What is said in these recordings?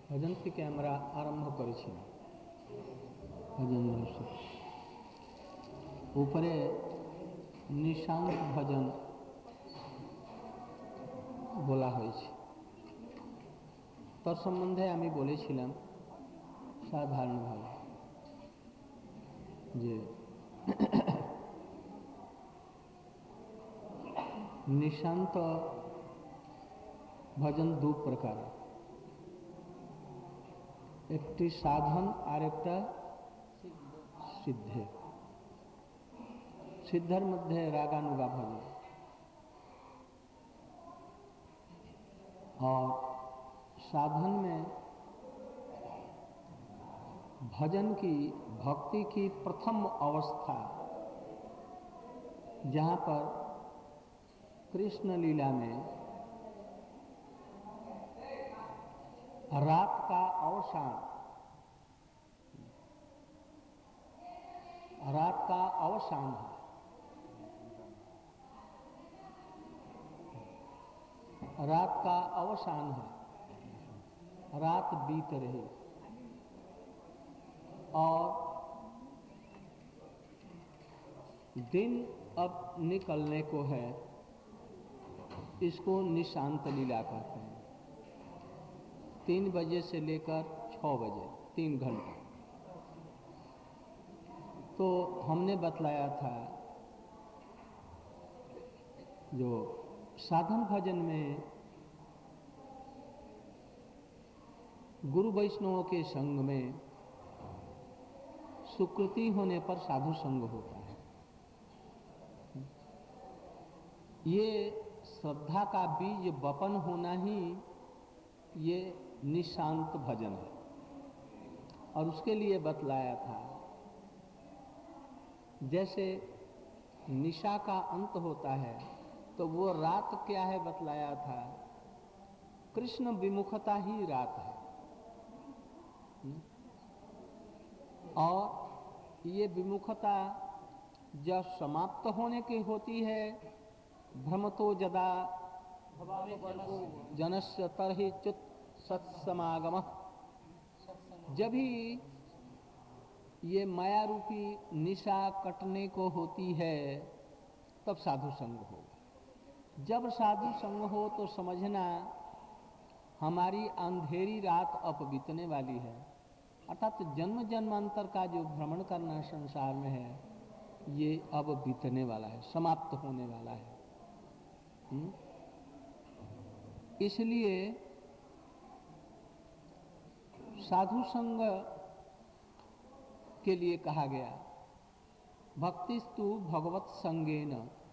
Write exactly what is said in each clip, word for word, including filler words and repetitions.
भजन থেকে আমরা আরম্ভ করেছি। ভজন রহস্য উপরে নিঃশান্ত ভজন বলা হয়েছে। তার সম্বন্ধে আমি বলেছিলাম সাধারণভাবে যে निशांत भजन दो प्रकार, एक साधन और एक सिद्धे। सिद्धर मध्य रागानुगा भजन और साधन में भजन की भक्ति की प्रथम अवस्था जहाँ पर कृष्ण लीला में रात का अवसान रात का अवसान है, रात का अवसान है, रात बीत रही और दिन अब निकलने को है। इसको निशांत लीला कहते हैं। तीन बजे से लेकर छः बजे तीन घंटा। तो हमने बतलाया था जो साधन भजन में गुरु वैष्णवों के संग में सुकृति होने पर साधु संग होता है। ये श्रद्धा का बीज बपन होना ही ये निशांत भजन है। और उसके लिए बतलाया था जैसे निशा का अंत होता है तो वो रात क्या है बतलाया था, कृष्ण विमुखता ही रात है। और ये विमुखता जब समाप्त होने की होती है, भ्रमतो जदा जनस्य तरहि च्युत सत्समागमः, जब ही ये माया रूपी निशा कटने को होती है तब साधु संग होगा। जब साधु संग हो तो समझना हमारी अंधेरी रात अब बीतने वाली है, अर्थात जन्म जन्मांतर का जो भ्रमण करना संसार में है ये अब बीतने वाला है, समाप्त होने वाला है। हुँ? इसलिए साधु संग के लिए कहा गया भक्तिस्तु भगवत संगेन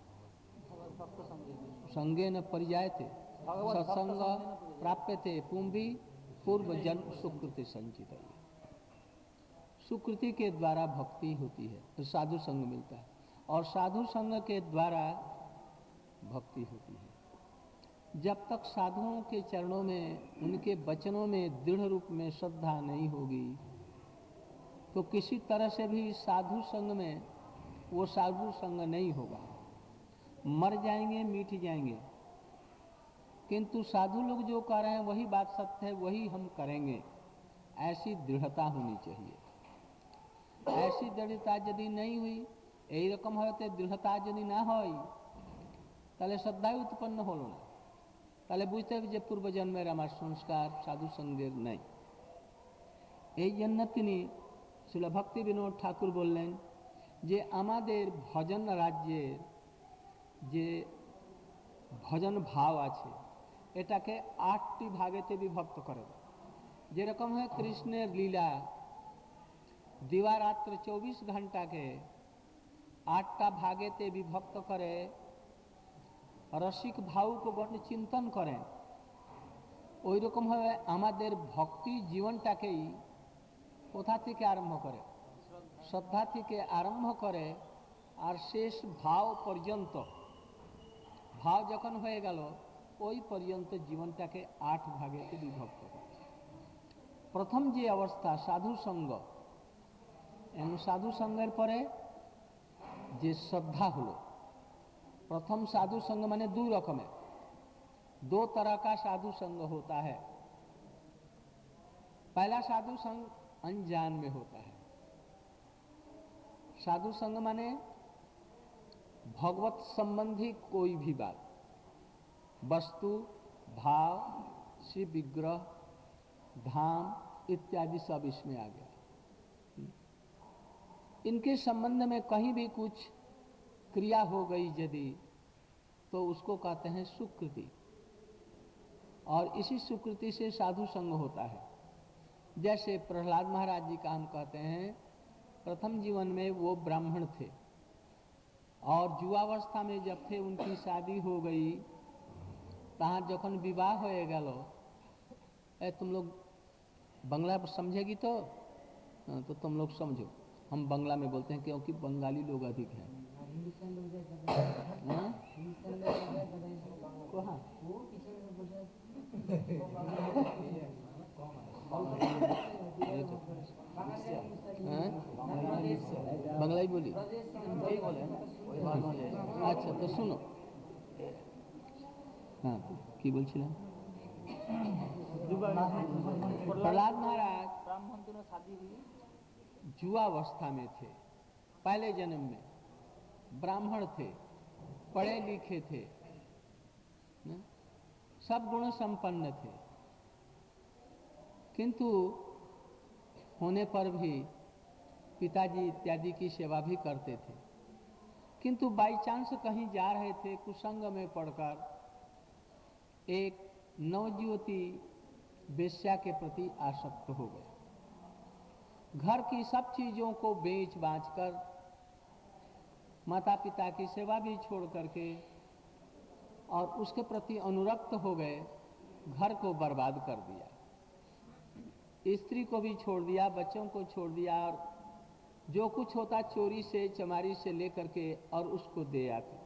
संगेन परिजायते सत्संग प्राप्यते पुंभी पूर्व जन्म सुकृति संचित। सुकृति के द्वारा भक्ति होती है तो साधु संग मिलता है और साधु संग के द्वारा भक्ति होती है। जब तक साधुओं के चरणों में उनके वचनों में दृढ़ रूप में श्रद्धा नहीं होगी तो किसी तरह से भी साधु संग में वो साधु संग नहीं होगा। मर जाएंगे मिट जाएंगे किंतु साधु लोग जो कर रहे हैं वही बात सत्य है, वही हम करेंगे, ऐसी दृढ़ता होनी चाहिए। ऐसी दृढ़ता यदि नहीं हुई, यही रकम है तो दृढ़ता यदि ना हो ताले श्रद्धा उत्पन्न हलो ना, ताले बुझते जे पूर्व जन्मेर आमार संस्कार साधु संगेर नहीं। এই জন্য তিনি শ্রীল ভক্তি বিনোদ ঠাকুর বললেন যে আমাদের ভজন রাজ্যের যে ভজন ভাব আছে এটাকে আটটি ভাগেতে বিভক্ত করে দেয়। যেরকম হয় কৃষ্ণের লীলা দিবারাত্র চব্বিশ ঘন্টাকে आठटा भागेते विभक्त करे रसिक भाव को गण चिंतन करें, ওই রকম ভাবে আমাদের ভক্তি জীবনটাকেই কোথা থেকে আরম্ভ করে, শ্রদ্ধা থেকে আরম্ভ করে আর শেষ ভাব পর্যন্ত, ভাব যখন হয়ে গেল ওই পর্যন্ত জীবনটাকে আট ভাগেতে বিভক্ত করে। প্রথম যে অবস্থা সাধু সঙ্গ, এবং সাধু সঙ্গের পরে যে শ্রদ্ধা হলো, प्रथम साधु संग माने दो रकम है, दो तरह का साधु संग होता है। पहला साधु संग अनजान में होता है। साधु संग माने भगवत संबंधी कोई भी बात, वस्तु, भाव, शिव विग्रह, धाम इत्यादि सब इसमें आ गया। इनके संबंध में कहीं भी कुछ क्रिया हो गई यदि, तो उसको कहते हैं सुकृति, और इसी सुकृति से साधु संग होता है। जैसे प्रहलाद महाराज जी का हम कहते हैं, प्रथम जीवन में वो ब्राह्मण थे और युवावस्था में जब थे उनकी शादी हो गई, तहाँ जखन विवाह हो गलो, ए तुम लोग बंगला समझेगी तो तो तुम लोग समझो, हम बंगला में बोलते हैं क्योंकि बंगाली लोग अधिक हैं। कहाँ बंगला ही बोली। अच्छा तो सुनो, हाँ की बोलছিলাম, प्रहलाद महाराज ब्राह्मण दोनों शादी हुई युवावस्था में थे, पहले जन्म में ब्राह्मण थे, पढ़े लिखे थे, न? सब गुण संपन्न थे, किंतु होने पर भी पिताजी इत्यादि की सेवा भी करते थे। किंतु बाई चांस कहीं जा रहे थे, कुसंग में पड़कर एक नवज्योति वेश्या के प्रति आसक्त हो गए। घर की सब चीजों को बेच बाच कर, माता पिता की सेवा भी छोड़ करके और उसके प्रति अनुरक्त हो गए, घर को बर्बाद कर दिया, स्त्री को भी छोड़ दिया, बच्चों को छोड़ दिया, और जो कुछ होता चोरी से चमारी से लेकर के और उसको दे आते।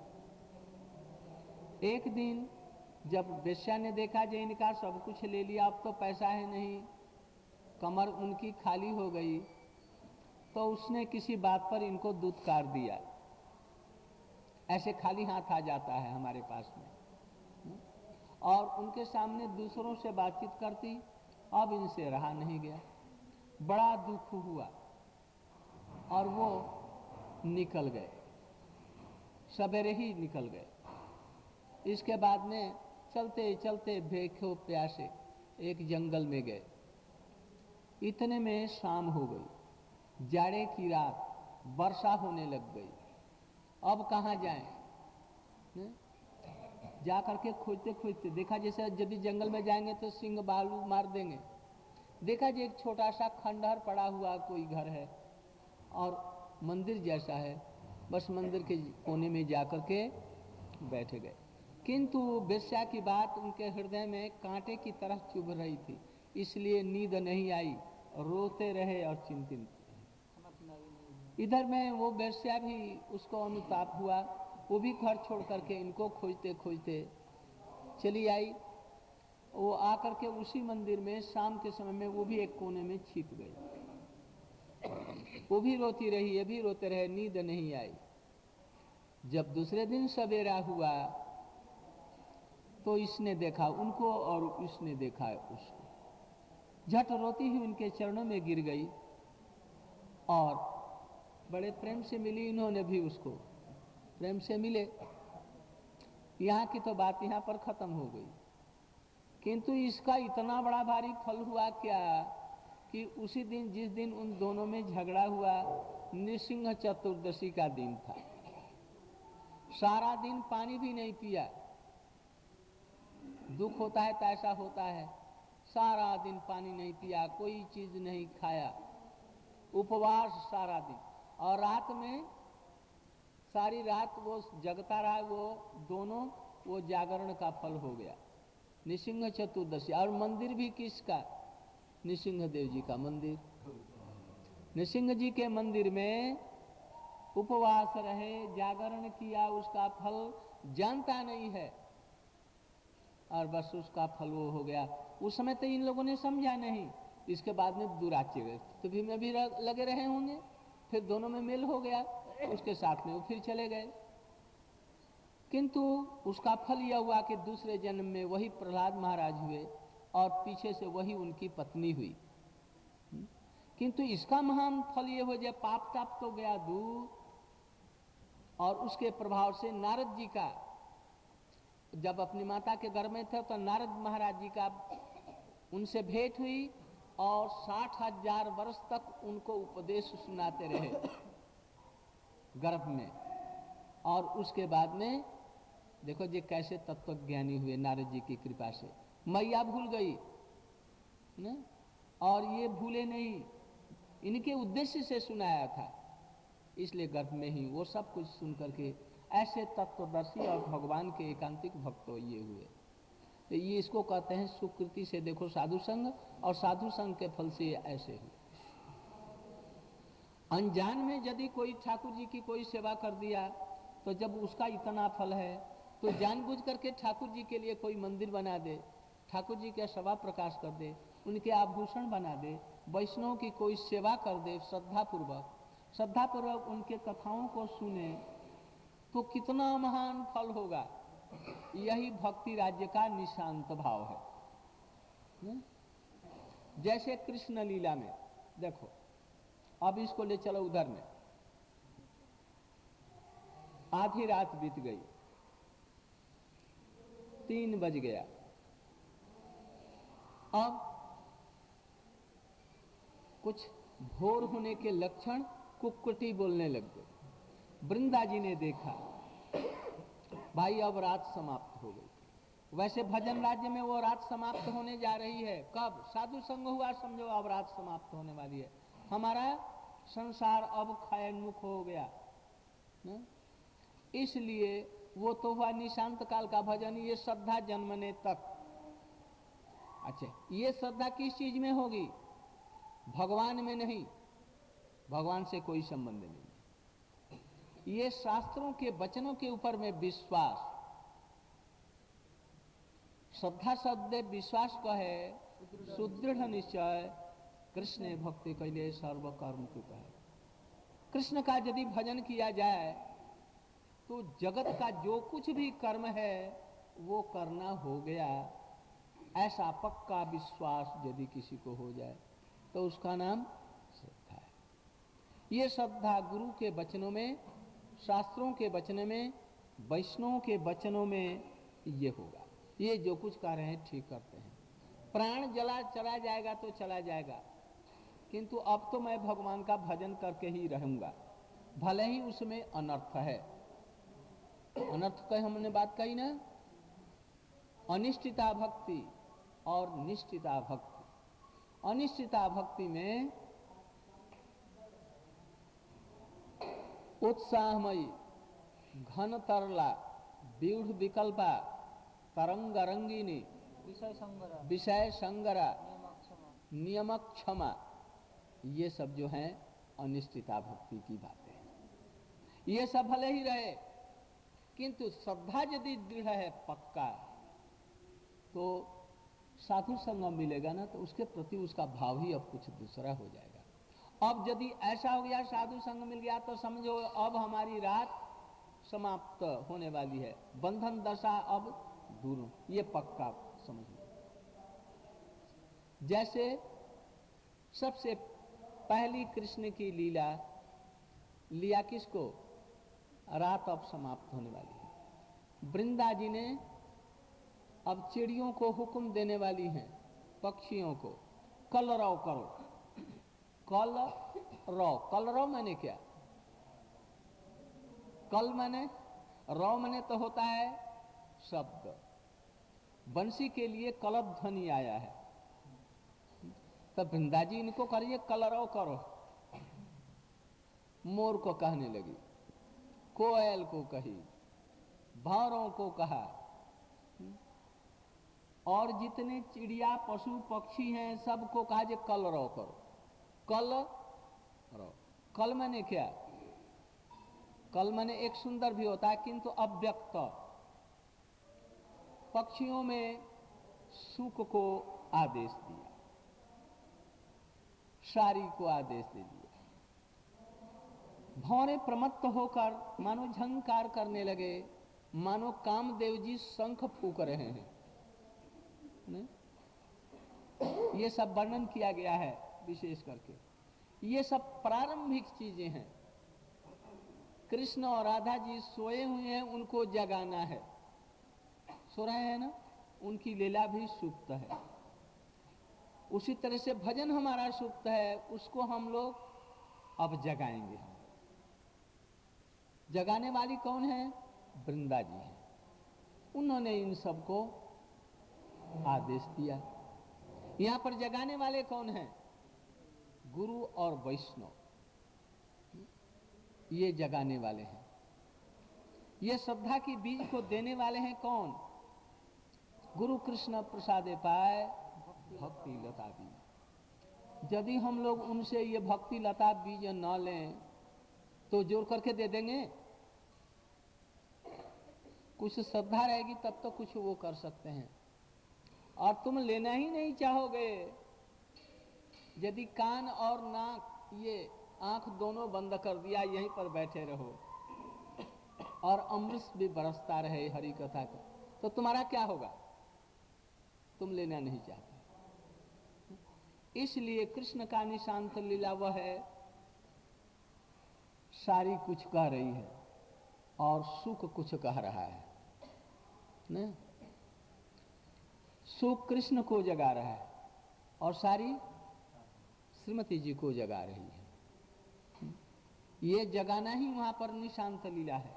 एक दिन जब वेश्या ने देखा जे इनका सब कुछ ले लिया, अब तो पैसा है नहीं, कमर उनकी खाली हो गई, तो उसने किसी बात पर इनको दुत्कार दिया। ऐसे खाली हाथ आ जाता है हमारे पास में, और उनके सामने दूसरों से बातचीत करती। अब इनसे रहा नहीं गया, बड़ा दुख हुआ और वो निकल गए, सवेरे ही निकल गए। इसके बाद में चलते चलते भूखे प्यासे एक जंगल में गए। इतने में शाम हो गई, जाड़े की रात, वर्षा होने लग गई। अब कहाँ जाएं? जा करके खोजते खोजते देखा जैसे यदि जंगल में जाएंगे तो सिंह भालू मार देंगे। देखा जी एक छोटा सा खंडहर पड़ा हुआ कोई घर है और मंदिर जैसा है, बस मंदिर के कोने में जाकर के बैठे गए। किंतु वेश्या की बात उनके हृदय में कांटे की तरह चुभ रही थी, इसलिए नींद नहीं आई, रोते रहे और चिंतित। इधर में वो वेश्या भी उसको अनुताप हुआ, वो भी घर छोड़ करके इनको खोजते खोजते चली आई। वो आकर के उसी मंदिर में शाम के समय में वो भी एक कोने में छिप गई। वो भी रोती रही, ये भी रोते रहे, नींद नहीं आई। जब दूसरे दिन सवेरा हुआ तो इसने देखा उनको और इसने देखा उसको, झट रोती हुई उनके चरणों में गिर गई और बड़े प्रेम से मिली। इन्होंने भी उसको प्रेम से मिले। यहाँ की तो बात यहाँ पर खत्म हो गई, किंतु इसका इतना बड़ा भारी फल हुआ क्या कि उसी दिन जिस दिन उन दोनों में झगड़ा हुआ, नृसिंह चतुर्दशी का दिन था। सारा दिन पानी भी नहीं पिया, दुख होता है तो ऐसा होता है। सारा दिन पानी नहीं पिया, कोई चीज नहीं खाया, उपवास सारा दिन, और रात में सारी रात वो जगता रहा। वो दोनों वो जागरण का फल हो गया, नृसिंह चतुर्दशी। और मंदिर भी किसका? नृसिंह देव जी का मंदिर। नृसिंह जी के मंदिर में उपवास रहे, जागरण किया, उसका फल जानता नहीं है और बस उसका फल वो हो गया। उस समय तो इन लोगों ने समझा नहीं, इसके बाद में दुराचार तो भी में भी लगे रहे होंगे, फिर दोनों में मेल हो गया, उसके साथ में वो फिर चले गए। किंतु उसका फल यह हुआ कि दूसरे जन्म में वही प्रहलाद महाराज हुए और पीछे से वही उनकी पत्नी हुई। किंतु इसका महान फल ये हो जाए, पाप ताप तो गया दूर। और उसके प्रभाव से नारद जी का, जब अपनी माता के घर में थे तो नारद महाराज जी का उनसे भेंट हुई और साठ हजार वर्ष तक उनको उपदेश सुनाते रहे गर्भ में। और उसके बाद में देखो जी कैसे तत्वज्ञानी हुए नारद जी की कृपा से। मैया भूल गई ना, और ये भूले नहीं, इनके उद्देश्य से सुनाया था, इसलिए गर्भ में ही वो सब कुछ सुन करके ऐसे तत्वदर्शी और भगवान के एकांतिक भक्त ये हुए। तो ये इसको कहते हैं सुकृति से देखो साधु संग, और साधु संग के फल से ऐसे हुए। अनजान में यदि कोई ठाकुर जी की कोई सेवा कर दिया तो जब उसका इतना फल है तो जानबूझ करके ठाकुर जी के लिए कोई मंदिर बना दे, ठाकुर जी का सभा प्रकाश कर दे, उनके आभूषण बना दे, वैष्णव की कोई सेवा कर दे, श्रद्धापूर्वक श्रद्धापूर्वक उनके कथाओं को सुने, तो कितना महान फल होगा। यही भक्ति राज्य का निशांत भाव है। जैसे कृष्ण लीला में देखो, अब इसको ले चलो उधर में, आधी रात बीत गई, तीन बज गया, अब कुछ भोर होने के लक्षण, कुक्कुटी बोलने लग गई। वृंदा जी ने देखा भाई अब रात समाप्त हो गई। वैसे भजन राज्य में वो रात समाप्त होने जा रही है, कब साधु संग हुआ समझो अब रात समाप्त होने वाली है, हमारा संसार अब खयनमुख हो गया न? इसलिए वो तो हुआ निशांत काल का भजन, ये श्रद्धा जन्मने तक। अच्छा, ये श्रद्धा किस चीज में होगी? भगवान में नहीं, भगवान से कोई संबंध नहीं, ये शास्त्रों के वचनों के ऊपर में विश्वास। श्रद्धा शब्द विश्वास का है, सुदृढ़ निश्चय कृष्ण भक्ति कैले सर्व कर्म कृत है। कृष्ण का यदि भजन किया जाए तो जगत का जो कुछ भी कर्म है वो करना हो गया, ऐसा पक्का विश्वास यदि किसी को हो जाए तो उसका नाम श्रद्धा है। ये श्रद्धा गुरु के वचनों में, शास्त्रों के वचन में, वैष्णव के वचनों में ये होगा। ये जो कुछ कर रहे हैं ठीक करते हैं। प्राण जला चला जाएगा तो चला जाएगा, किंतु अब तो मैं भगवान का भजन करके ही रहूंगा, भले ही उसमें अनर्थ है। अनर्थ का हमने बात कही ना, अनिष्ठिता भक्ति और निष्ठिता भक्ति। अनिष्ठिता भक्ति में उत्साहमयी, घन तरला, व्यूढ़ विकल्पा, तरंग रंगिनी, विषय संगरा, विषय संगरा, नियमक क्षमा, ये सब जो हैं अनिष्ठिता भक्ति की बातें हैं। ये सब भले ही रहे, किंतु श्रद्धा यदि दृढ़ है पक्का, तो साधु संगम मिलेगा ना, तो उसके प्रति उसका भाव ही अब कुछ दूसरा हो जाएगा। अब यदि ऐसा हो गया साधु संग मिल गया तो समझो अब हमारी रात समाप्त होने वाली है, बंधन दशा अब दूर, ये पक्का समझ लो। जैसे सबसे पहली कृष्ण की लीला लिया किसको? रात अब समाप्त होने वाली है। वृंदा जी ने अब चिड़ियों को हुक्म देने वाली हैं, पक्षियों को, कल रव करो, कल रव। कल रव मैंने क्या? कल मैंने, रव मैंने तो होता है शब्द। बंसी के लिए कलब ध्वनि आया है, तो वृंदा जी इनको करिए कल रव करो। मोर को कहने लगी, कोयल को कही, भौरों को कहा, और जितने चिड़िया पशु पक्षी हैं सबको कहा जे कल रव करो, कल रव। कल मैंने क्या? कल मैंने एक सुंदर भी होता है किंतु अव्यक्त। पक्षियों में सुक को आदेश दिया, सारी को आदेश दे दिया। भौरे प्रमत्त होकर मानो झंकार करने लगे, मानो कामदेव जी शंख फूंक रहे हैं। ने? ये सब वर्णन किया गया है विशेष करके। ये सब प्रारंभिक चीजें हैं। कृष्ण और राधा जी सोए हुए हैं, उनको जगाना है। सो रहे हैं ना, उनकी लीला भी सुप्त है। उसी तरह से भजन हमारा सुप्त है, उसको हम लोग अब जगाएंगे। हम जगाने वाली कौन है? वृंदा जी है। उन्होंने इन सबको आदेश दिया। यहां पर जगाने वाले कौन हैं? गुरु और वैष्णव, ये जगाने वाले हैं। ये श्रद्धा की बीज को देने वाले हैं कौन? गुरु कृष्ण प्रसादे पाए भक्ति लता बीज। यदि हम लोग उनसे ये भक्ति लता बीज न लें तो जोर करके दे देंगे? कुछ श्रद्धा रहेगी तब तो कुछ वो कर सकते हैं। और तुम लेना ही नहीं चाहोगे, यदि कान और नाक, ये आंख दोनों बंद कर दिया, यहीं पर बैठे रहो और अमृत भी बरसता रहे हरि कथा का, तो तुम्हारा क्या होगा? तुम लेना नहीं चाहते। इसलिए कृष्ण का निशांत लीला वह है, सारी कुछ कह रही है और सुख कुछ कह रहा है न? सुख कृष्ण को जगा रहा है और सारी श्रीमती जी को जगा रही है। ये जगाना ही वहां पर निशांत लीला है।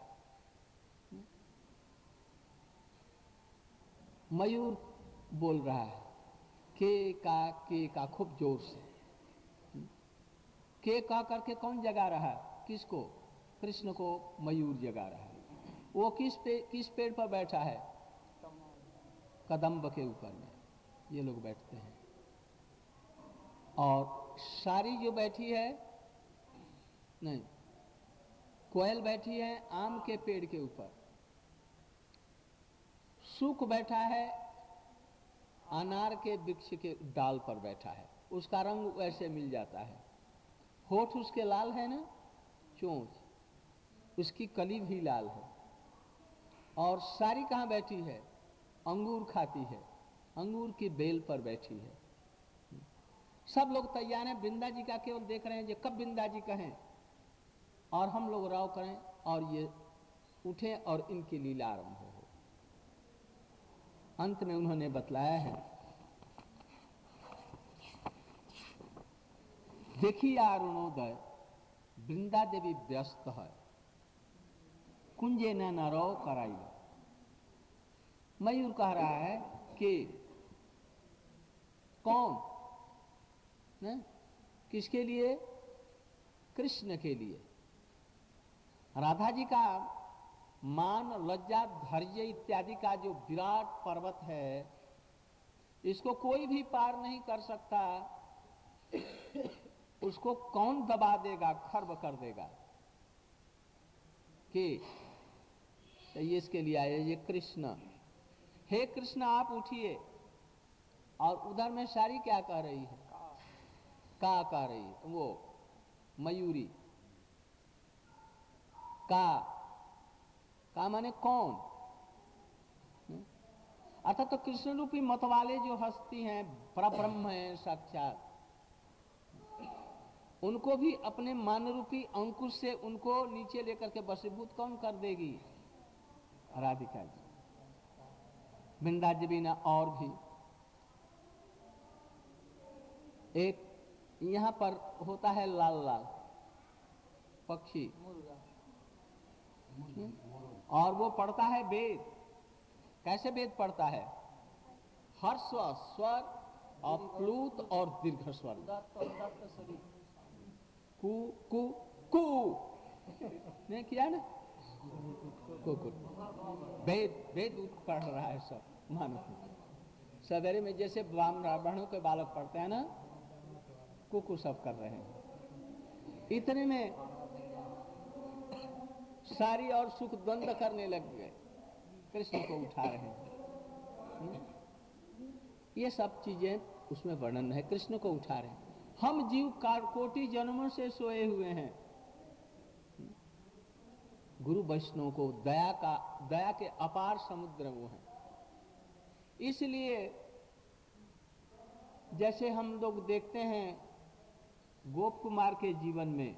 मयूर बोल रहा है के का के का खूब जोर से। के का करके कौन जगा रहा है? किसको? कृष्ण को मयूर जगा रहा है। वो किस पे किस पेड़ पर बैठा है? कदम्ब के ऊपर में ये लोग बैठते हैं। और सारी जो बैठी है, नहीं, कोयल बैठी है आम के पेड़ के ऊपर। सूख बैठा है अनार के वृक्ष के डाल पर बैठा है, उसका रंग वैसे मिल जाता है। होठ उसके लाल है ना, चोंच, उसकी कली भी लाल है। और सारी कहाँ बैठी है? अंगूर खाती है, अंगूर की बेल पर बैठी है। सब लोग तैयार हैं, वृंदा जी का केवल देख रहे हैं जो कब वृंदा जी कहें और हम लोग राव करें और ये उठे और इनकी लीला आरंभ हो। अंत में उन्होंने बतलाया है, देखिए अरुणोदय वृंदा देवी व्यस्त है, कुंजे न नरो कराई। मयूर कह रहा है कि कौन ने? किसके लिए? कृष्ण के लिए। राधा जी का मान, लज्जा, धैर्य इत्यादि का जो विराट पर्वत है, इसको कोई भी पार नहीं कर सकता। उसको कौन दबा देगा, खर्ब कर देगा? कि तो ये इसके लिए आए ये कृष्ण। हे कृष्ण आप उठिए। और उधर में सारी क्या कह रही है? का कह रही है, वो मयूरी का का माने कौन? अर्थात तो कृष्ण रूपी मतवाले जो हस्ती हैं, परब्रह्म हैं साक्षात, उनको भी अपने मान रूपी अंकुश से उनको नीचे लेकर के वशीभूत कौन कर देगी? राधिका जी, वृंदा जी बिना। और भी एक यहां पर होता है लाल लाल पक्षी, और वो पढ़ता है वेद। कैसे वेद पढ़ता है? हर्ष स्वर और प्लूत और दीर्घ स्वर, कु कु कु नहीं किया ना, कुकुर। वेद वेद पढ़ रहा है सब, मानो सवेरे में जैसे ब्राह्मणों के बालक पढ़ते हैं ना, कुकु सब कर रहे हैं। इतने में सारी और सुख द्वंद करने लग गए, कृष्ण को उठा रहे हैं। ये सब चीजें उसमें वर्णन है, कृष्ण को उठा रहे हैं। हम जीव कोटि जन्मों से सोए हुए हैं। गुरु वैष्णव को दया का दया के अपार समुद्र वो हैं। इसलिए जैसे हम लोग देखते हैं गोप कुमार के जीवन में,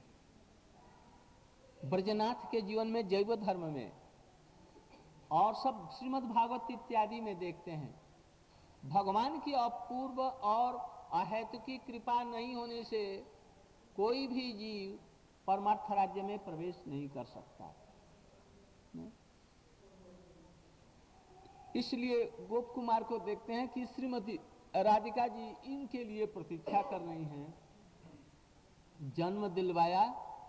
ब्रजनाथ के जीवन में, जैव धर्म में और सब श्रीमद् भागवत इत्यादि में देखते हैं, भगवान की अपूर्व और अहेतुकी कृपा नहीं होने से कोई भी जीव परमार्थ राज्य में प्रवेश नहीं कर सकता। इसलिए गोप कुमार को देखते हैं कि श्रीमती राधिका जी इनके लिए प्रतीक्षा कर रही हैं। जन्म दिलवाया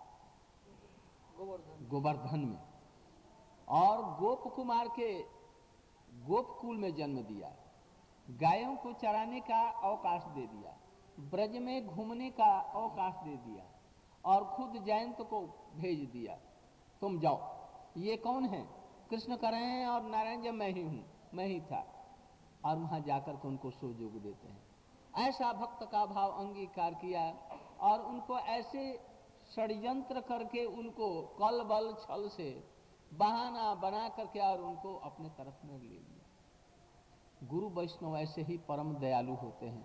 गोवर्धन गोवर्धन में और गोप कुमार के गोपकुल में जन्म दिया, गायों को चराने का अवकाश दे दिया, ब्रज में घूमने का अवकाश दे दिया और खुद जयंत को भेज दिया, तुम जाओ। ये कौन है? कृष्ण कर रहे हैं और नारायण जब मैं ही हूं, मैं ही था, और वहां जाकर के उनको सुयोग देते हैं। ऐसा भक्त का भाव अंगीकार किया और उनको ऐसे षड्यंत्र करके उनको कल बल छल से बहाना बना करके और उनको अपने तरफ में ले लिया। गुरु वैष्णव ऐसे ही परम दयालु होते हैं।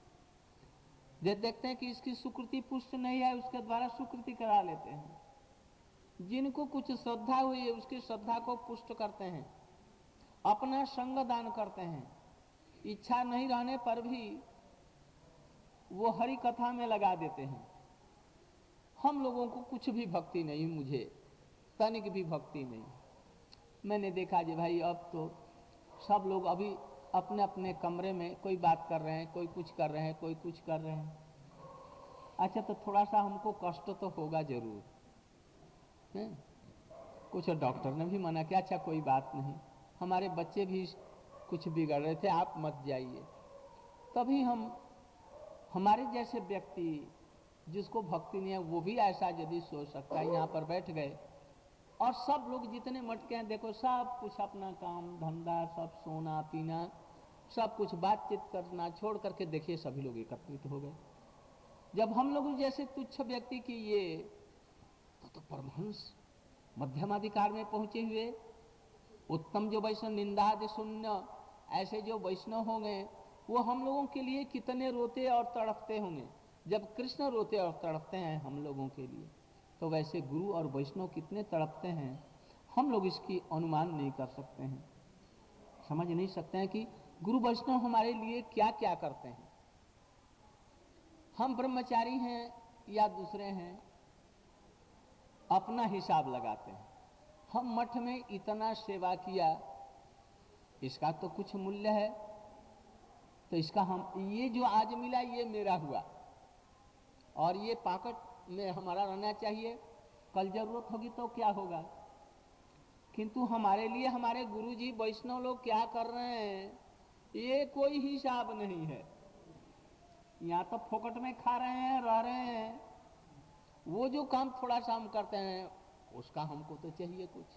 जब देखते हैं कि इसकी सुकृति पुष्ट नहीं है, उसके द्वारा सुकृति करा लेते हैं। जिनको कुछ श्रद्धा हुई है उसकी श्रद्धा को पुष्ट करते हैं, अपना संग दान करते हैं। इच्छा नहीं रहने पर भी वो हरि कथा में लगा देते हैं। हम लोगों को कुछ भी भक्ति नहीं, मुझे तनिक भी भक्ति नहीं। मैंने देखा जी भाई, अब तो सब लोग अभी अपने अपने कमरे में कोई बात कर रहे हैं, कोई कुछ कर रहे हैं, कोई कुछ कर रहे हैं। अच्छा, तो थोड़ा सा हमको कष्ट तो होगा जरूर है? कुछ डॉक्टर ने भी मना किया, अच्छा कोई बात नहीं, हमारे बच्चे भी कुछ बिगड़ रहे थे, आप मत जाइए। तभी हम, हमारे जैसे व्यक्ति जिसको भक्ति नहीं है वो भी ऐसा यदि सोच सकता है, यहाँ पर बैठ गए और सब लोग जितने मटके हैं देखो, सब कुछ अपना काम धंधा, सब सोना पीना, सब कुछ बातचीत करना छोड़ करके देखिए सभी लोग एकत्रित हो गए। जब हम लोग जैसे तुच्छ व्यक्ति की ये तो, तो परमहंस मध्यमाधिकार में पहुंचे हुए उत्तम जो वैष्णव, निंदादि शून्य ऐसे जो वैष्णव होंगे, वो हम लोगों के लिए कितने रोते और तड़पते होंगे। जब कृष्ण रोते और तड़पते हैं हम लोगों के लिए, तो वैसे गुरु और वैष्णव कितने तड़पते हैं, हम लोग इसकी अनुमान नहीं कर सकते हैं, समझ नहीं सकते हैं कि गुरु वैष्णव हमारे लिए क्या क्या करते हैं। हम ब्रह्मचारी हैं या दूसरे हैं, अपना हिसाब लगाते हैं। हम मठ में इतना सेवा किया, इसका तो कुछ मूल्य है, तो इसका हम, ये जो आज मिला ये मेरा हुआ और ये पॉकेट में हमारा रहना चाहिए, कल जरूरत होगी तो क्या होगा। किंतु हमारे लिए हमारे गुरुजी वैष्णव लोग क्या कर रहे हैं ये कोई हिसाब नहीं है। यहाँ तो फोकट में खा रहे हैं, रह रहे हैं, वो जो काम थोड़ा सा हम करते हैं उसका हमको तो चाहिए कुछ।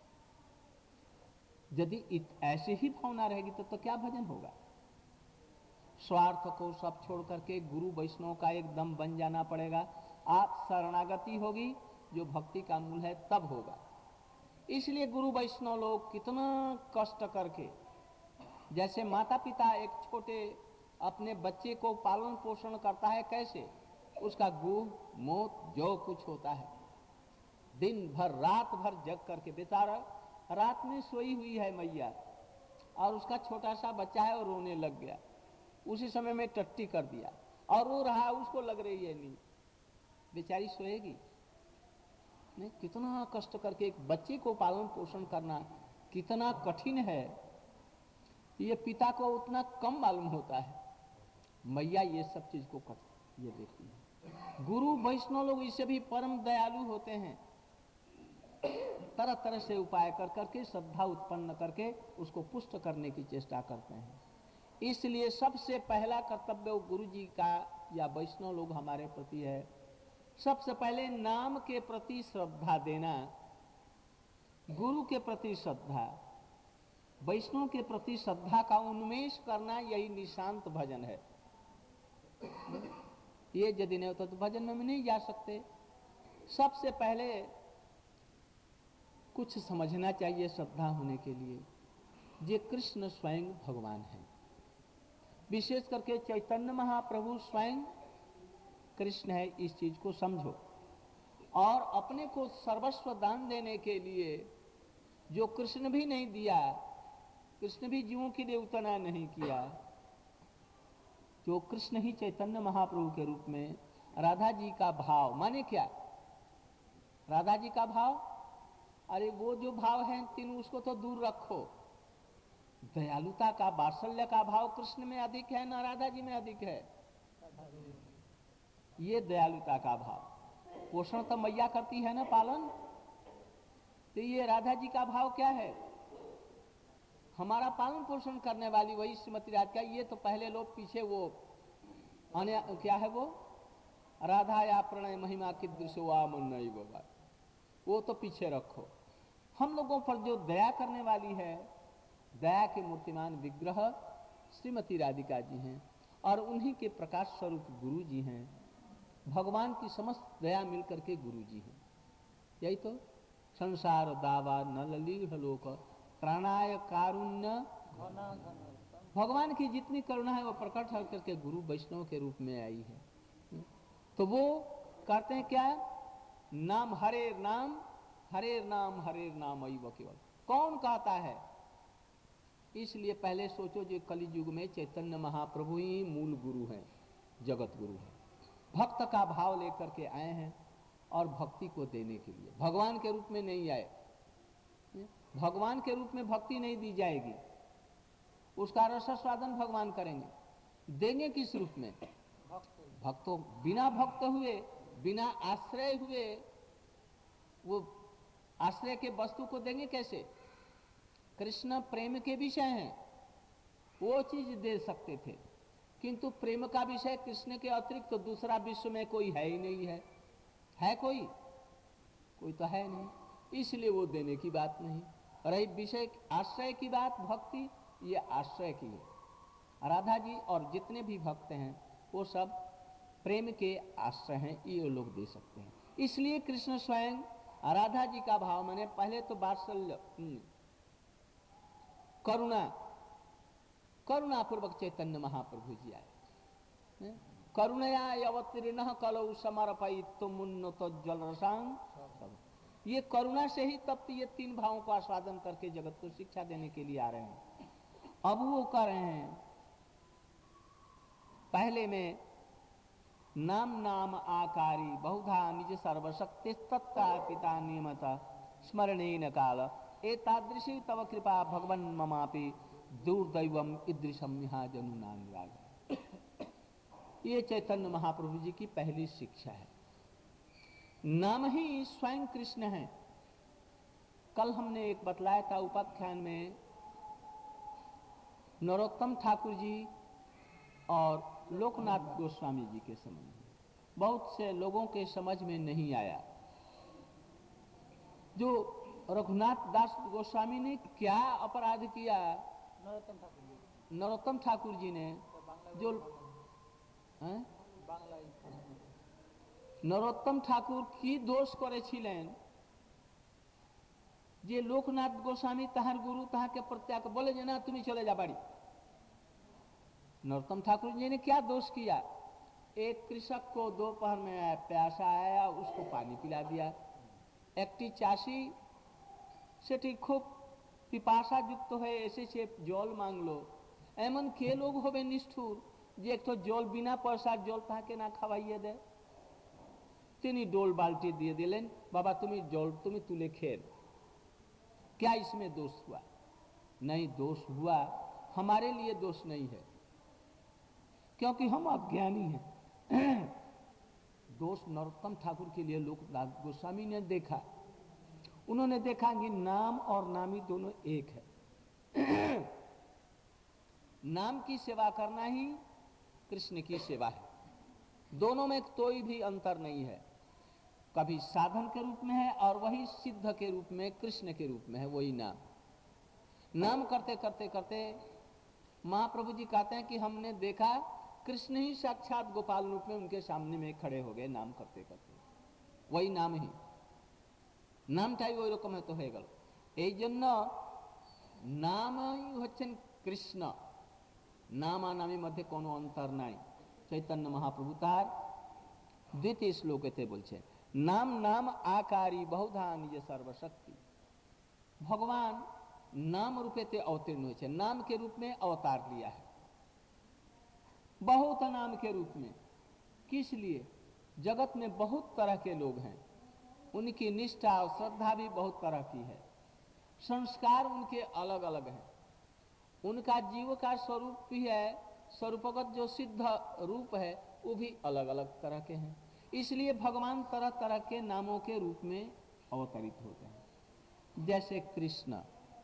यदि ऐसी ही भावना रहेगी तो, तो क्या भजन होगा। स्वार्थ को सब छोड़ करके गुरु वैष्णव का एकदम बन जाना पड़ेगा। आप शरणागति होगी जो भक्ति का मूल है तब होगा। इसलिए गुरु वैष्णव लोग कितना कष्ट करके, जैसे माता पिता एक छोटे अपने बच्चे को पालन पोषण करता है, कैसे उसका गुह मूत जो कुछ होता है, दिन भर रात भर जग करके, बेचारा रात में सोई हुई है मैया और उसका छोटा सा बच्चा है और रोने लग गया, उसी समय में टट्टी कर दिया और रो रहा है, उसको लग रही है नींद, बेचारी सोएगी नहीं। कितना कष्ट करके एक बच्चे को पालन पोषण करना कितना कठिन है, ये पिता को उतना कम मालूम होता है। मैया ये सब चीज को ये देखती है। गुरु वैष्णव लोग इससे भी परम दयालु होते हैं, तरह तरह से उपाय कर करके श्रद्धा उत्पन्न करके उसको पुष्ट करने की चेष्टा करते हैं। इसलिए सबसे पहला कर्तव्य गुरु जी का या वैष्णव लोग हमारे प्रति है, सबसे पहले नाम के प्रति श्रद्धा देना, गुरु के प्रति श्रद्धा, वैष्णव के प्रति श्रद्धा का उन्मेष करना, यही निशांत भजन है। ये यदि नहीं होता तो भजन में नहीं जा सकते। सबसे पहले कुछ समझना चाहिए श्रद्धा होने के लिए, ये कृष्ण स्वयं भगवान है। विशेष करके चैतन्य महाप्रभु स्वयं कृष्ण है, इस चीज को समझो। और अपने को सर्वस्व दान देने के लिए जो कृष्ण भी नहीं दिया, कृष्ण भी जीवों के लिए उतना नहीं किया, जो कृष्ण ही चैतन्य महाप्रभु के रूप में राधा जी का भाव, माने क्या राधा जी का भाव, अरे वो जो भाव है तीनों उसको तो दूर रखो, दयालुता का, वात्सल्य का भाव कृष्ण में अधिक है ना राधा जी में अधिक है? ये दयालुता का भाव, पोषण तो मैया करती है ना, पालन, तो ये राधा जी का भाव क्या है? हमारा पालन पोषण करने वाली वही श्रीमती राधिका। ये तो पहले लोग पीछे वो अन्य क्या है वो राधा या प्रणय महिमा की दृश्य मन नहीं बाबा, वो तो पीछे रखो। हम लोगों पर जो दया करने वाली है, दया के मूर्तिमान विग्रह श्रीमती राधिका जी हैं, और उन्हीं के प्रकाश स्वरूप गुरु जी हैं। भगवान की समस्त दया मिलकर के गुरु जी हैं। यही तो संसार दावा न ललीह लोक प्राणाय कारुण्य, भगवान की जितनी करुणा है वो प्रकट होकर के गुरु वैष्णव के रूप में आई है। तो वो कहते हैं क्या, नाम हरे नाम, हरे नाम हरे नाम अय्व केवल। कौन कहता है? इसलिए पहले सोचो, जो कलि युग में चैतन्य महाप्रभु ही मूल गुरु हैं, जगत गुरु है। भक्त का भाव लेकर के आए हैं और भक्ति को देने के लिए, भगवान के रूप में नहीं आए। भगवान के रूप में भक्ति नहीं दी जाएगी, उसका रसास्वादन भगवान करेंगे, देंगे किस रूप में? भक्तों, बिना भक्त हुए, बिना आश्रय हुए, वो आश्रय के वस्तु को देंगे कैसे? कृष्ण प्रेम के विषय हैं, वो चीज दे सकते थे, किंतु प्रेम का विषय कृष्ण के अतिरिक्त तो दूसरा विश्व में कोई है ही नहीं है। है कोई? कोई तो है नहीं, इसलिए वो देने की बात नहीं रही। विषय आश्रय की बात, भक्ति ये आश्रय की है। राधा जी और जितने भी भक्त हैं वो सब प्रेम के आश्रय हैं, ये लोग दे सकते हैं। इसलिए कृष्ण स्वयं राधा जी का भाव, मैंने पहले तो वात्सल्य, करुणा, करुणा पूर्वक चैतन्य महाप्रभु जी आए। करुणया अवतीर्ण कलौ समर्पयितुम मुन्नत जलरसांग, ये करुणा से ही तब ये तीन भावों को आस्वादन करके जगत को शिक्षा देने के लिए आ रहे हैं। अब वो कर रहे हैं, पहले में नाम नाम आकारी बहुधा निज सर्वशक्ति तत्ता पिता नियमता स्मरणेन काल एतादृशी तव कृपा भगवन् ममापि दुर्दैवम ईदृशम यहाँ जनुनानुराग। ये चैतन्य महाप्रभु जी की पहली शिक्षा है। नाम ही स्वयं कृष्ण है। कल हमने एक बतलाया था उपाख्यान में, नरोत्तम ठाकुर जी और लोकनाथ गोस्वामी जी के संबंध में बहुत से लोगों के समझ में नहीं आया। जो रघुनाथ दास गोस्वामी ने क्या अपराध किया, नरोत्तम ठाकुर जी, नरोत्तम ठाकुर जी ने जो नरोत्तम ठाकुर की दोष करेছিলেন যে लोकनाथ गोस्वामी ताहार गुरु ताहाके प्रत्याक बोले जे ना तुम चले जा बाड़ी। नरोत्तम ठाकुर जी ने क्या दोष किया? एक कृषक को दोपहर में आया, प्यासा आया, उसको पानी पिला दिया। একটি চাষি সেটি খুব পিপাসা যুক্ত হয়ে এসেছে, জল মাংলো। এমন কে লোক হবে নিষ্ঠুর যে একটু জল বিনা পয়সার জল তাকে না খাওয়াইয়ে দেয়? তিনি डोल बाल्टी दिए दिलेन, बाबा तुम जल तुम तुले खेल। क्या इसमें दोष हुआ? नहीं, दोष हुआ, हमारे लिए दोष नहीं है, क्योंकि हम अज्ञानी हैं। दोष नरोत्तम ठाकुर के लिए लोकनाथ गोस्वामी ने देखा। उन्होंने देखा कि नाम और नामी दोनों एक है। नाम की सेवा करना ही कृष्ण की सेवा है, दोनों में कोई भी अंतर नहीं है। कभी साधन के रूप में है और वही सिद्ध के रूप में, कृष्ण के रूप में है, वही नाम। नाम करते करते करते महाप्रभु जी कहते हैं कि हमने देखा कृष्ण ही साक्षात गोपाल रूप में उनके सामने में खड़े हो गए नाम करते करते। वही नाम ही, নামটাই ওই রকম হয়তো হয়ে গেল। এই জন্য নামই হচ্ছেন কৃষ্ণ, নাম আর নামের মধ্যে কোনো অন্তর নাই। চৈতন্য মহাপ্রভু তার द्वितीय श्लोक थे बोलছে नाम नाम आकारी बहुधा निज सर्वशक्ति। भगवान नाम रूपे ते अवतीर्ण हुए, नाम के रूप में अवतार लिया है, बहुत नाम के रूप में। किस लिए? जगत में बहुत तरह के लोग हैं, उनकी निष्ठा और श्रद्धा भी बहुत तरह की है, संस्कार उनके अलग अलग हैं, उनका जीव का स्वरूप भी है, स्वरूपगत जो सिद्ध रूप है वो भी अलग अलग तरह के हैं। इसलिए भगवान तरह तरह के नामों के रूप में अवतरित होते हैं। जैसे कृष्ण,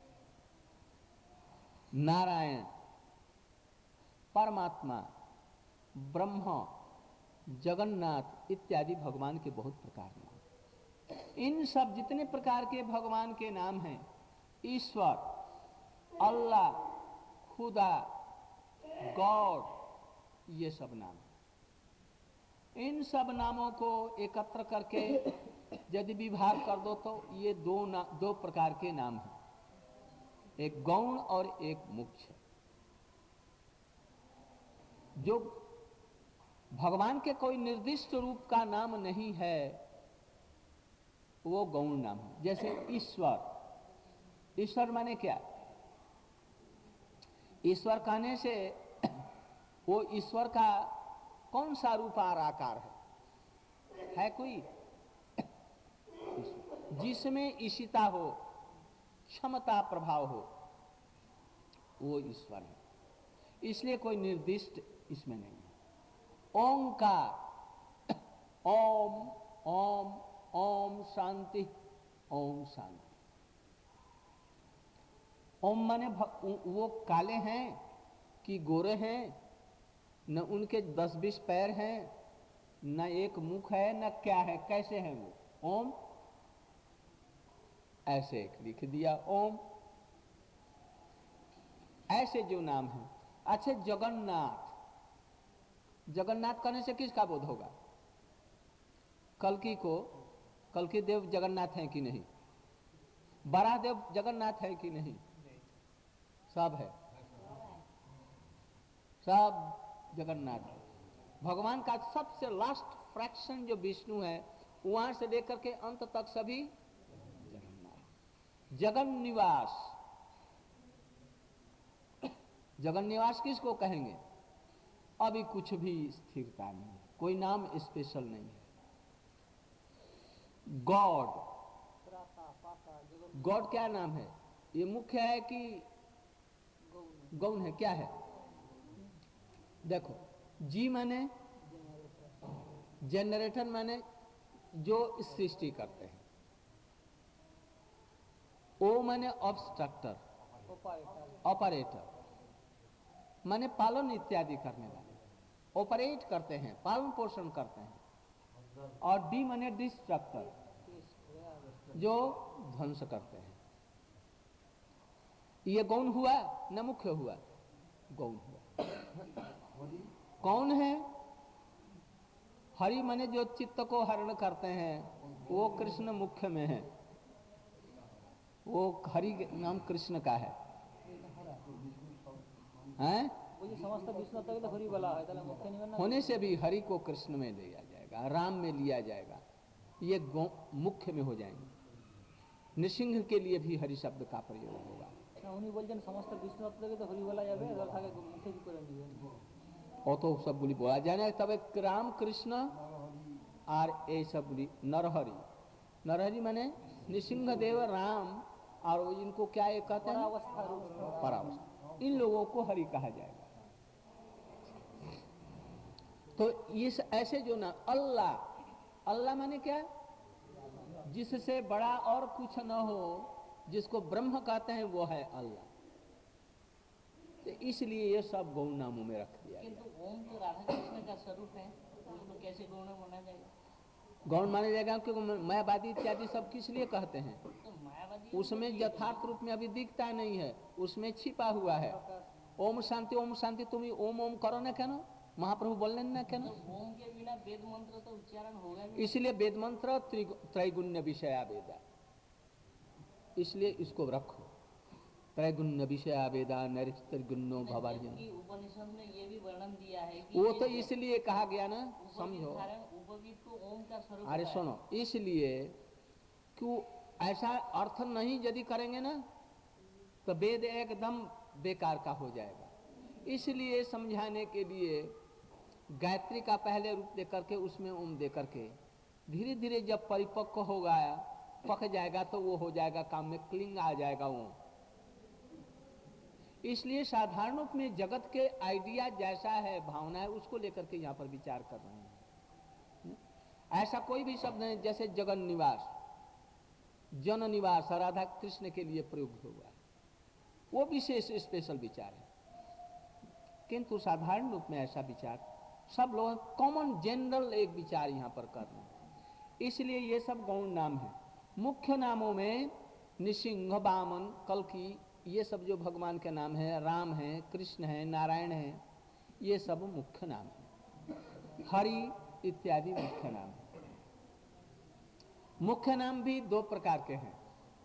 नारायण, परमात्मा, ब्रह्मा, जगन्नाथ इत्यादि भगवान के बहुत प्रकार नाम। इन सब जितने प्रकार के भगवान के नाम हैं, ईश्वर, अल्लाह, खुदा, गॉड, ये सब नाम। इन सब नामों को एकत्र करके यदि विभाग कर दो तो ये दो ना, दो प्रकार के नाम हैं, एक गौण और एक मुख्य। जो भगवान के कोई निर्दिष्ट रूप का नाम नहीं है वो गौण नाम है। जैसे ईश्वर, ईश्वर माने क्या? ईश्वर कहने से वो ईश्वर का कौन सा रूप और आकार है? है कोई? जिसमें ईशिता हो, क्षमता प्रभाव हो, वो ईश्वर है। इसलिए कोई निर्दिष्ट इसमें नहीं है। ओंकार, ओम ओम ओम शांति, ओम शांति। ओम माने वो काले हैं कि गोरे हैं, न उनके दस बीस पैर हैं, न एक मुख है, न क्या है, कैसे हैं वो? ओम ऐसे लिख दिया ओम। ऐसे जो नाम हैं। अच्छा, जगन्नाथ, जगन्नाथ कहने से किसका बोध होगा? कल्कि को, कल्कि देव जगन्नाथ हैं कि नहीं? बड़ा देव जगन्नाथ है कि नहीं? सब है, सब जगन्नाथ है। भगवान का सबसे लास्ट फ्रैक्शन जो विष्णु है, वहां से लेकर के अंत तक सभी जगन्नाथ। जगन निवास, जगन निवास किसको कहेंगे? अभी कुछ भी स्थिरता नहीं है, कोई नाम स्पेशल नहीं है। गॉड, गॉड क्या नाम है? ये मुख्य है कि गौण है? क्या है? देखो, जी माने जनरेटर, माने जो सृष्टि करते हैं। ओ माने ऑब्स्ट्रक्टर, ऑपरेटर माने पालन इत्यादि करने वाले, ऑपरेट करते हैं, पालन पोषण करते हैं। और डी माने डिस्ट्रक्टर, जो ध्वंस करते हैं। ये गौण हुआ न मुख्य हुआ? गौण हुआ। कौन है? हरि माने जो चित्त को हरण करते हैं, वो कृष्ण मुख्य में है। वो हरि नाम कृष्ण का है, हैं? समस्त विष्णु तक तो हरि वाला है, ताले मुख्य नहीं बनना। होने से भी हरि को कृष्ण में लिया जाएगा, राम में लिया जाएगा, ये मुख्य में हो जाएंगे। नृसिंह के लिए भी हरि शब्द का प्रयोग होगा। उन्हीं बोलते समस्त विष्णु तक तो हरि वाला जाबे, और थाके मुख्य की करे नहीं। और तो सब बोली बोला जाने, तब एक राम कृष्ण और ये सब बोली नरहरि। नरहरि माने नृसिंह देव राम, और इनको क्या ये कहते हैं? परावस्था। इन लोगों को हरि कहा जाएगा। तो इस ऐसे जो ना अल्लाह, अल्लाह माने क्या? जिससे बड़ा और कुछ न हो, जिसको ब्रह्म कहते हैं, वो है अल्लाह। तो इसलिए ये सब गौण नामों में रख दिया। किंतु ओम तो राधा कृष्ण का स्वरूप है, उसको कैसे गौण माना जाएगा? गौण माना जाएगा क्योंकि मायावादी इत्यादि सब किस लिए कहते हैं? तो मायावादी उसमें यथार्थ रूप में अभी दिखता नहीं है, उसमें छिपा हुआ है। ओम शांति ओम शांति, तुम ओम ओम करो ना, क्या महाप्रभु बोलने ना क्या? तो ओम के बिना वेद मंत्र तो उच्चारण होगा नहीं। इसलिए वेद मंत्र त्रैगुण्य विषया वेदा, इसलिए इसको रखो। त्रैगुण्य विषय वेदा नैरिस्त्रिगुण्यो भवार्जुन। उपनिषद में ये भी वर्णन दिया है कि वो तो इसलिए कहा गया ना, समझो, उपवीत को ओम का स्वरूप। अरे सुनो, इसलिए क्यों ऐसा अर्थ नहीं यदि करेंगे ना तो वेद एकदम बेकार का हो जाएगा। इसलिए समझाने के लिए गायत्री का पहले रूप दे करके उसमें ओम दे करके धीरे धीरे जब परिपक्व हो गया, पक जाएगा तो वो हो जाएगा काम में क्लिंग आ जाएगा ओम। इसलिए साधारण रूप में जगत के आइडिया जैसा है, भावना है, उसको लेकर के यहाँ पर विचार कर रहे हैं। ऐसा कोई भी शब्द नहीं, जैसे जगन निवास, जन निवास राधा कृष्ण के लिए प्रयुक्त हुआ है, वो विशेष स्पेशल विचार है। किंतु साधारण रूप में ऐसा विचार सब लोग कॉमन जनरल एक विचार यहाँ पर कर रहे हैं। इसलिए ये सब गौण नाम है। मुख्य नामों में निसिंह, वामन, कल्की, ये सब जो भगवान के नाम है, राम है, कृष्ण है, नारायण है, ये सब मुख्य नाम है। हरि इत्यादि मुख्य नाम है। मुख्य नाम भी दो प्रकार के हैं।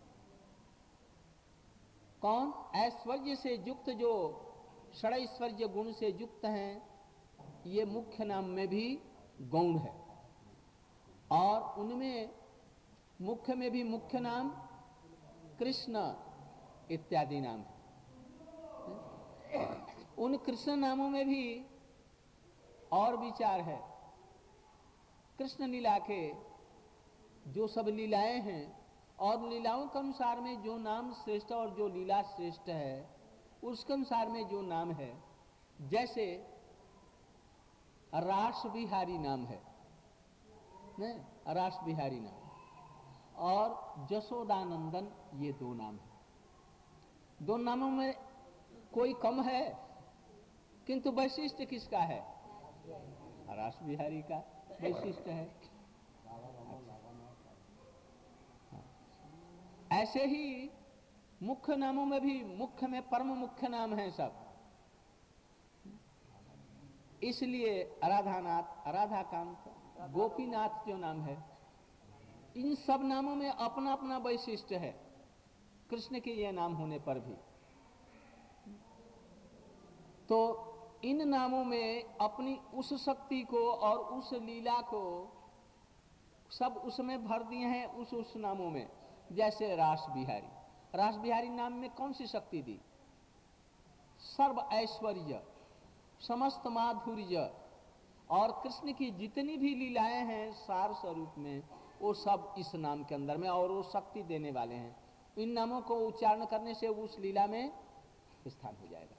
कौन? ऐश्वर्य से युक्त, जो षडैश्वर्य गुण से युक्त हैं, ये मुख्य नाम में भी गौण है। और उनमें मुख्य में भी मुख्य नाम कृष्ण इत्यादि नाम है। उन कृष्ण नामों में भी और विचार है। कृष्ण लीला के जो सब लीलाएं हैं और लीलाओं के अनुसार में जो नाम श्रेष्ठ और जो लीला श्रेष्ठ है, उसके अनुसार में जो नाम है, जैसे रास बिहारी नाम है, नहीं रास बिहारी नाम, और जसोदानंदन, ये दो नाम है। दो नामों में कोई कम है, किंतु वैशिष्ट किसका है? रास बिहारी का वैशिष्ट है। ऐसे ही मुख्य नामों में भी मुख्य में परम मुख्य नाम है सब। इसलिए राधानाथ, राधाकांत, गोपीनाथ जो नाम है, इन सब नामों में अपना अपना वैशिष्ट है, कृष्ण के ये नाम होने पर भी। तो इन नामों में अपनी उस शक्ति को और उस लीला को सब उसमें भर दिए हैं, उस उस नामों में। जैसे रास बिहारी, रास बिहारी नाम में कौन सी शक्ति दी? सर्व ऐश्वर्य, समस्त माधुर्य, और कृष्ण की जितनी भी लीलाएं हैं सार स्वरूप में, वो सब इस नाम के अंदर में, और वो शक्ति देने वाले हैं। इन नामों को उच्चारण करने से उस लीला में स्थान हो जाएगा।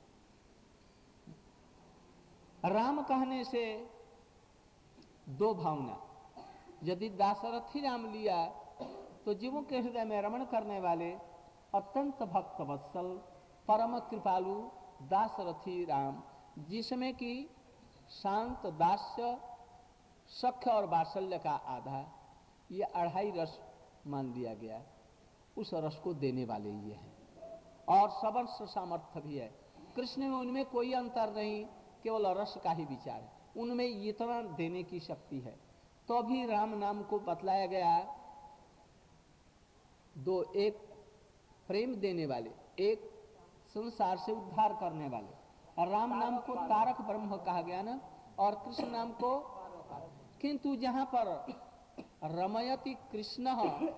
राम कहने से दो भावना, यदि दाशरथी राम लिया तो जीवों के हृदय में रमण करने वाले अत्यंत भक्त वत्सल परम कृपालु दाशरथी राम, जिसमें कि शांत, दास्य, सख्य और वात्सल्य का आधा, ये अढ़ाई रस मान लिया गया। उस रस को देने वाले ये हैं, और सबर्ष सामर्थ्य भी है। कृष्ण में उनमें कोई अंतर नहीं, केवल रस का ही विचार है, उनमें इतना देने की शक्ति है। तो भी राम नाम को बतलाया गया दो, एक प्रेम देने वाले, एक संसार से उद्धार करने वाले। और राम नाम को तारक ब्रह्म कहा गया ना, और कृष्ण नाम को। किंतु जहां पर रमयति कृष्ण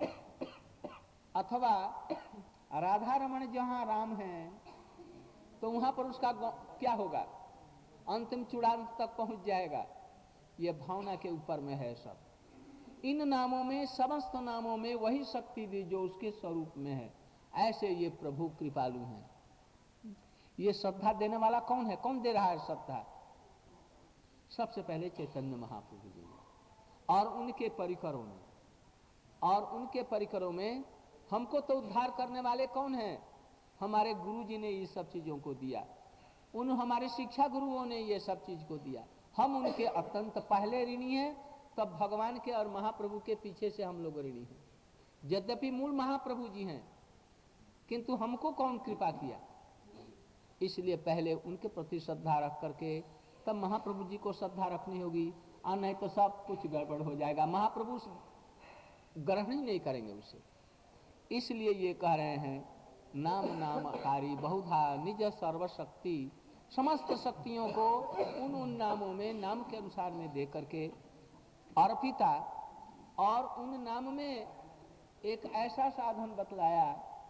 अथवा राधा रमण जहां राम है, तो वहां पर उसका क्या होगा? अंतिम चूड़ांत तक पहुंच जाएगा। यह भावना के ऊपर में है सब। इन नामों में, समस्त नामों में वही शक्ति दी जो उसके स्वरूप में है। ऐसे ये प्रभु कृपालु हैं। ये श्रद्धा देने वाला कौन है? कौन दे रहा है श्रद्धा? सबसे पहले चैतन्य महाप्रभु जी और उनके परिकरों में। और उनके परिकरों में हमको तो उद्धार करने वाले कौन हैं? हमारे गुरु जी ने ये सब चीजों को दिया, उन हमारे शिक्षा गुरुओं ने ये सब चीज को दिया। हम उनके अत्यंत पहले ऋणी हैं, तब भगवान के और महाप्रभु के पीछे से हम लोग ऋणी हैं। यद्यपि मूल महाप्रभु जी हैं, किंतु हमको कौन कृपा किया? इसलिए पहले उनके प्रति श्रद्धा रख करके तब महाप्रभु जी को श्रद्धा रखनी होगी, और नहीं तो सब कुछ गड़बड़ हो जाएगा। महाप्रभु ग्रहण ही नहीं करेंगे उसे। इसलिए ये कह रहे हैं नाम नामकारी बहुधा निज सर्वशक्ति, समस्त शक्तियों को उन उन नामों में नाम के अनुसार में दे करके अर्पिता, और उन नाम में एक ऐसा साधन बतलाया,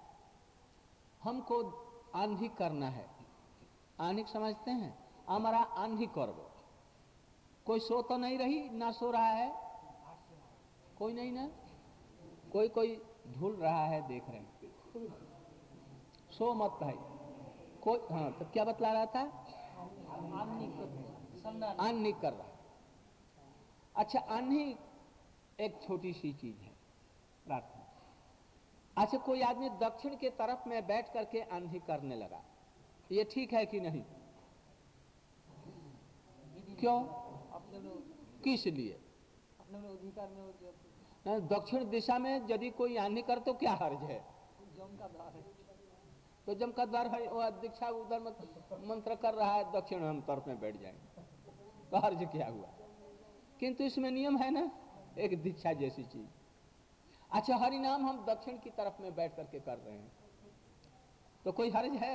हमको आंधिक करना है। आंधिक समझते हैं? हमारा आंधिक कर्म, कोई सो तो नहीं रही ना सो रहा है, कोई नहीं ना, कोई कोई धुल रहा है, देख रहे हैं, सो मत भाई कोई। हाँ, तो क्या बतला रहा था? आन्निक कर रहा। अच्छा, आन्निक एक छोटी सी चीज है, प्रार्थना। अच्छा, कोई आदमी दक्षिण के तरफ में बैठ करके आंधी करने लगा, ये ठीक है कि नहीं? क्यों? किस लिए? अपने अधिकार में हो गया। दक्षिण दिशा में यदि कोई आंधी कर तो क्या हर्ज है? जम का द्वार है, तो जम का द्वार है, वो दीक्षा उधर मंत्र कर रहा है, दक्षिण हम तरफ में बैठ जाएंगे, तो हर्ज क्या हुआ? किंतु इसमें नियम है ना, एक दीक्षा जैसी चीज। अच्छा, हरि नाम हम दक्षिण की तरफ में बैठ करके कर रहे हैं, तो कोई हर्ज है?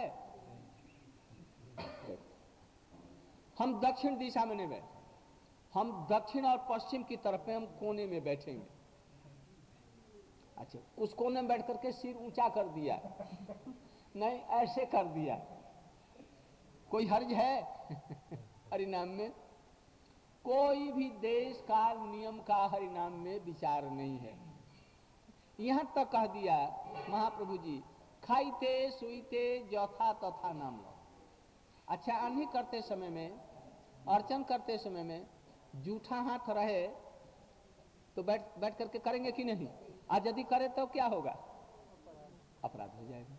हम दक्षिण दिशा में नहीं बैठे, हम दक्षिण और पश्चिम की तरफ में हम कोने में बैठेंगे। अच्छा, उस कोने में बैठ करके सिर ऊंचा कर दिया, नहीं ऐसे कर दिया, कोई हर्ज है? हरि नाम में कोई भी देश काल नियम का हरि नाम में विचार नहीं है। यहां तक कह दिया महाप्रभु जी, खाइते सुईते जथा तथा नाम लो। अच्छा, आंधी करते समय में, अर्चन करते समय में जूठा हाथ रहे तो बैठ बैठ करके करेंगे कि नहीं? आज यदि करे तो क्या होगा? अपराध हो जाएगा।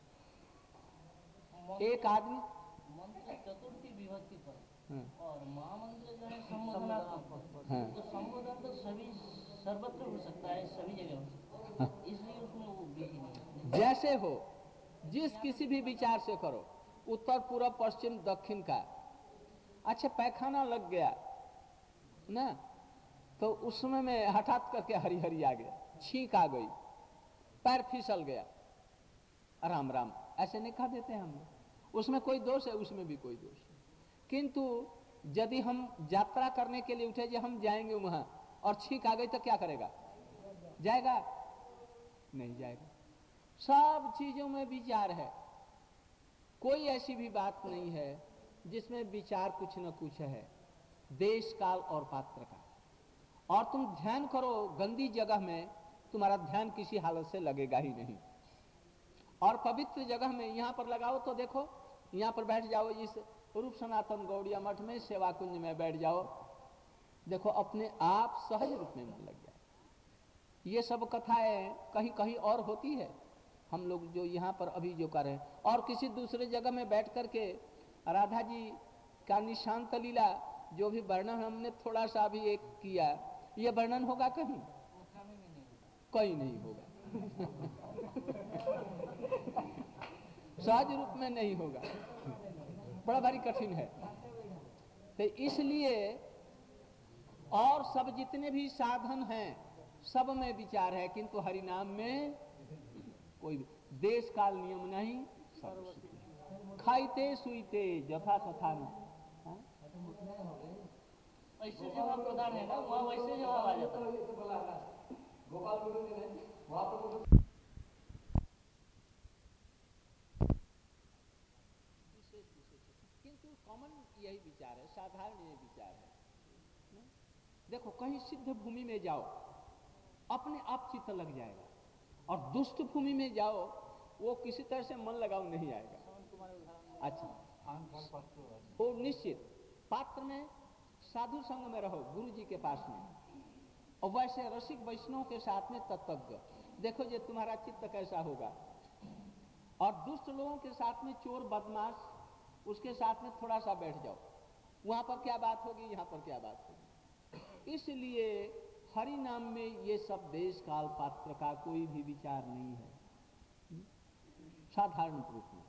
एक आदमी मंत्र चतुर्थी विभक्ति पर हाँ, और महामंत्र जो है संबोधनात्मक, हाँ, तो संबोधनात्मक सभी सर्वत्र हो सकता है, सभी जगह हो सकता है, इसलिए उसमें वो विधि नहीं है। जैसे हो, जिस किसी भी विचार से करो, उत्तर पूर्व पश्चिम दक्षिण का। अच्छा, पैखाना लग गया ना, तो उसमें में हठात करके हरी हरी आ गया, छींक आ गई, पैर फिसल गया, राम राम ऐसे नहीं कह देते हम? उसमें कोई दोष है? उसमें भी कोई दोष है। किंतु यदि हम यात्रा करने के लिए उठे, जो हम जाएंगे वहां और छींक आ गई तो क्या करेगा? जाएगा? नहीं जाएगा। सब चीजों में विचार है, कोई ऐसी भी बात नहीं है जिसमें विचार कुछ न कुछ है, देश काल और पात्र का। और तुम ध्यान करो, गंदी जगह में तुम्हारा ध्यान किसी हालत से लगेगा ही नहीं, और पवित्र जगह में यहां पर लगाओ तो देखो, यहां पर बैठ जाओ, इस रूप सनातन गौड़िया मठ में सेवा कुंज में बैठ जाओ, देखो अपने आप सहज रूप में मन लग जाए। ये सब कथाएं कहीं कहीं और होती है, हम लोग जो यहाँ पर अभी जो कर रहे हैं, और किसी दूसरे जगह में बैठ करके राधा जी का निशांत लीला जो भी वर्णन हमने थोड़ा सा भी एक किया, ये वर्णन होगा कहीं? कहीं नहीं होगा। सहज रूप में नहीं होगा, बड़ा भारी कठिन है। तो इसलिए और सब जितने भी साधन हैं सब में विचार है, किंतु हरि नाम में कोई देश काल नियम नहीं, सब खाइते सुईते जथा तथा न। ऐसे जवाब प्रधान है ना, वहाँ वैसे जवाब आ जाता है। विशेष विशेष, किंतु कॉमन यही विचार है, साधारण यही विचार है ना? देखो, कहीं सिद्ध भूमि में जाओ, अपने आप चित्त लग जाएगा, और दुष्ट भूमि में जाओ, वो किसी तरह से मन लगाओ नहीं आएगा। अच्छा, वो निश्चित पात्र में साधु संग में रहो, गुरु जी के पास में, और वैसे रसिक वैष्णव के साथ में तत्वज्ञ, देखो ये तुम्हारा चित्त कैसा होगा। और दुष्ट लोगों के साथ में चोर बदमाश, उसके साथ में थोड़ा सा बैठ जाओ, वहां पर क्या बात होगी, यहाँ पर क्या बात होगी। इसलिए हरि नाम में ये सब देश काल पात्र का कोई भी विचार नहीं है, साधारण रूप में।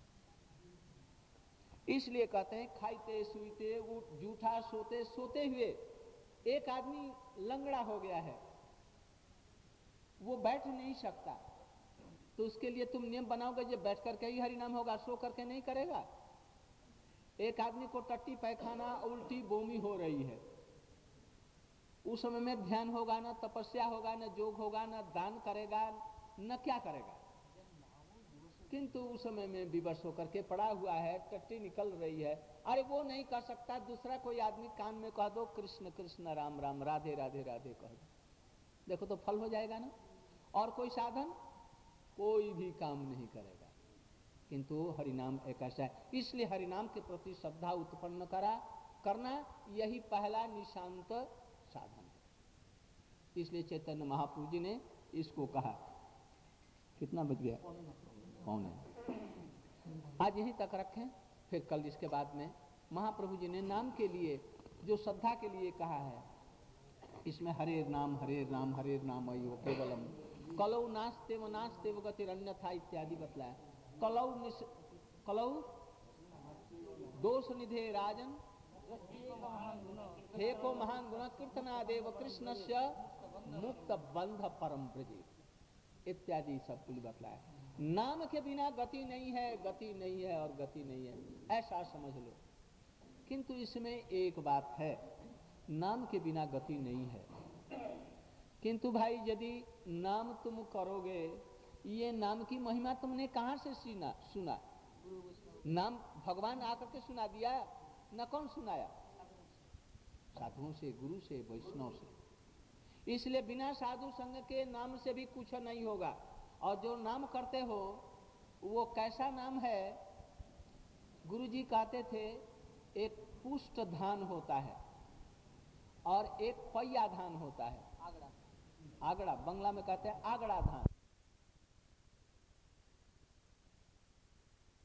इसलिए कहते हैं खाइते सुईते उठ जूठा सोते सोते हुए। एक आदमी लंगड़ा हो गया है, वो बैठ नहीं सकता, तो उसके लिए तुम नियम बनाओगे जो बैठ करके ही हरि नाम होगा, सो करके नहीं करेगा। एक आदमी को टट्टी पैखाना उल्टी बोमी हो रही है, उस समय में ध्यान होगा ना, तपस्या होगा ना, योग होगा ना, दान करेगा न क्या करेगा, किंतु उस समय में विवश होकर के पड़ा हुआ है, टट्टी निकल रही है, अरे वो नहीं कर सकता, दूसरा कोई आदमी कान में कह दो कृष्ण कृष्ण राम राम राधे राधे राधे कह दो, देखो तो फल हो जाएगा ना। और कोई साधन कोई भी काम नहीं करेगा, किंतु हरिनाम एक ऐसा है, इसलिए हरिनाम के प्रति श्रद्धा उत्पन्न करा करना यही पहला निशांत साधन है। इसलिए चैतन्य महाप्रभु जी ने इसको कहा। कितना बज गया? कौन है? आज यहीं तक रखें, फिर कल इसके बाद में महाप्रभु जी ने नाम के लिए जो श्रद्धा के लिए कहा है, इसमें हरे नाम हरे नाम हरे नाम अयो केवलम कलौ नास्तेव नास्तेव गतिरन्यथा इत्यादि बतलाया। कलौ निस कलौ दोष निधे राजन हे को महान गुण कीर्तनादेव कृष्णस्य मुक्त बंध परम ब्रजे इत्यादि सब कुछ बतलाया। नाम के बिना गति नहीं है, गति नहीं है और गति नहीं है, ऐसा समझ लो। किंतु इसमें एक बात है, नाम के बिना गति नहीं है, किंतु भाई यदि नाम तुम करोगे, ये नाम की महिमा तुमने कहां से सुना सुना नाम भगवान आकर के सुना दिया न, कौन सुनाया? साधुओं से, गुरु से, वैष्णव से। इसलिए बिना साधु संग के नाम से भी कुछ नहीं होगा। और जो नाम करते हो वो कैसा नाम है? गुरुजी कहते थे एक पुष्ट धान होता है और एक पैया धान होता है। आगड़ा, आगड़ा बंगला में कहते हैं आगड़ा धान।